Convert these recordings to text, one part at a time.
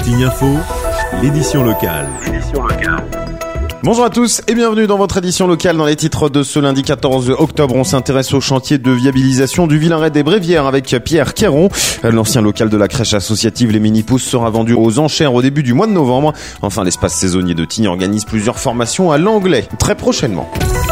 Tignes Info, l'édition locale. Bonjour à tous et bienvenue dans votre édition locale. Dans les titres de ce lundi 14 octobre, on s'intéresse au chantier de viabilisation du Villaret des Brévières avec Pierre Quéron. L'ancien local de la crèche associative Les Mini-Pousses sera vendu aux enchères au début du mois de novembre. Enfin, l'espace saisonnier de Tignes organise plusieurs formations à l'anglais très prochainement.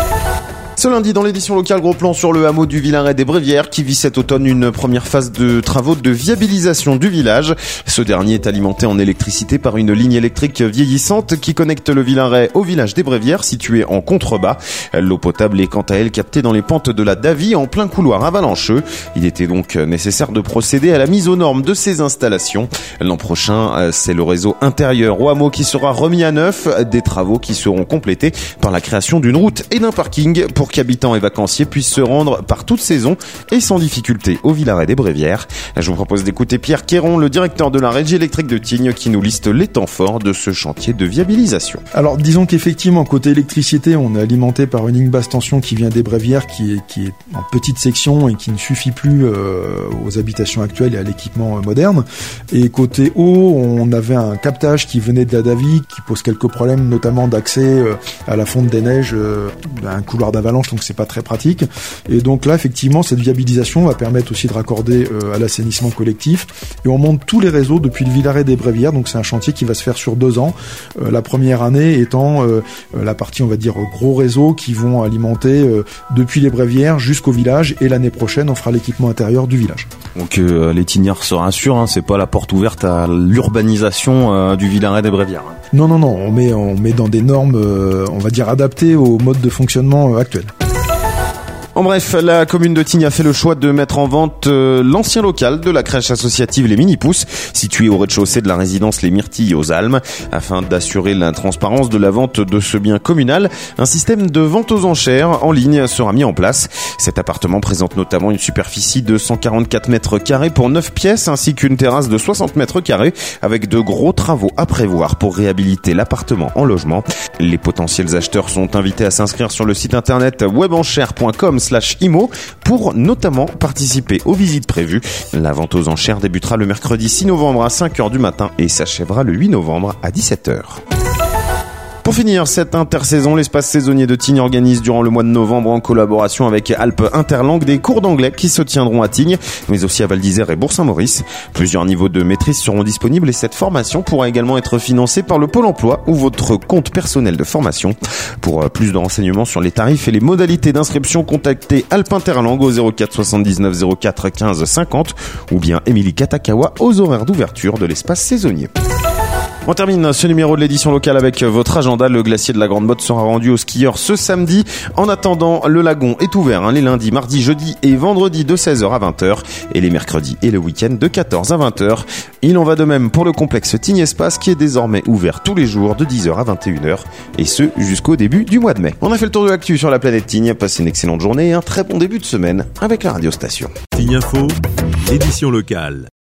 Ce lundi, dans l'édition locale, gros plan sur le hameau du Villaret des Brévières qui vit cet automne une première phase de travaux de viabilisation du village. Ce dernier est alimenté en électricité par une ligne électrique vieillissante qui connecte le Villaret au village des Brévières situé en contrebas. L'eau potable est quant à elle captée dans les pentes de la Davie en plein couloir avalancheux. Il était donc nécessaire de procéder à la mise aux normes de ces installations. L'an prochain, c'est le réseau intérieur au hameau qui sera remis à neuf, des travaux qui seront complétés par la création d'une route et d'un parking pour qu'habitants et vacanciers puissent se rendre par toute saison et sans difficulté au Villaret des Brévières. Je vous propose d'écouter Pierre Quéron, le directeur de la Régie électrique de Tignes, qui nous liste les temps forts de ce chantier de viabilisation. Alors disons qu'effectivement, côté électricité, on est alimenté par une ligne basse tension qui vient des Brévières, qui est en petite section et qui ne suffit plus aux habitations actuelles et à l'équipement moderne. Et côté eau, on avait un captage qui venait de la Davie, qui pose quelques problèmes, notamment d'accès à la fonte des neiges, un couloir d'avalanche, donc c'est pas très pratique. Et donc là, effectivement, cette viabilisation va permettre aussi de raccorder à l'assainissement collectif. Et on monte tous les réseaux depuis le Villaret des Brévières, donc c'est un chantier qui va se faire sur 2 ans. La première année étant la partie, on va dire, gros réseaux qui vont alimenter depuis les Brévières jusqu'au village. Et l'année prochaine, on fera l'équipement intérieur du village. Donc les Tignards se rassurent, c'est pas la porte ouverte à l'urbanisation du Villaret des Brévières. Non, on met dans des normes, on va dire, adaptées au mode de fonctionnement actuel. En bref, la commune de Tignes a fait le choix de mettre en vente l'ancien local de la crèche associative Les Mini-Pousses, situé au rez-de-chaussée de la résidence Les Myrtilles aux Almes. Afin d'assurer la transparence de la vente de ce bien communal, un système de vente aux enchères en ligne sera mis en place. Cet appartement présente notamment une superficie de 144 mètres carrés pour 9 pièces ainsi qu'une terrasse de 60 mètres carrés avec de gros travaux à prévoir pour réhabiliter l'appartement en logement. Les potentiels acheteurs sont invités à s'inscrire sur le site internet webenchères.com/imo pour notamment participer aux visites prévues. La vente aux enchères débutera le mercredi 6 novembre à 5h du matin et s'achèvera le 8 novembre à 17h. Pour finir cette intersaison, l'espace saisonnier de Tignes organise durant le mois de novembre en collaboration avec Alpes Interlangue des cours d'anglais qui se tiendront à Tignes, mais aussi à Val d'Isère et Bourg-Saint-Maurice. Plusieurs niveaux de maîtrise seront disponibles et cette formation pourra également être financée par le Pôle emploi ou votre compte personnel de formation. Pour plus de renseignements sur les tarifs et les modalités d'inscription, contactez Alpes Interlangue au 04 79 04 15 50 ou bien Émilie Katakawa aux horaires d'ouverture de l'espace saisonnier. On termine ce numéro de l'édition locale avec votre agenda. Le glacier de la Grande Motte sera rendu aux skieurs ce samedi. En attendant, le lagon est ouvert les lundis, mardis, jeudis et vendredis de 16h à 20h et les mercredis et le week-end de 14h à 20h. Il en va de même pour le complexe Tignes Espace qui est désormais ouvert tous les jours de 10h à 21h et ce jusqu'au début du mois de mai. On a fait le tour de l'actu sur la planète Tignes. Passez une excellente journée et un très bon début de semaine avec la radiostation. Tignes Info, l'édition locale.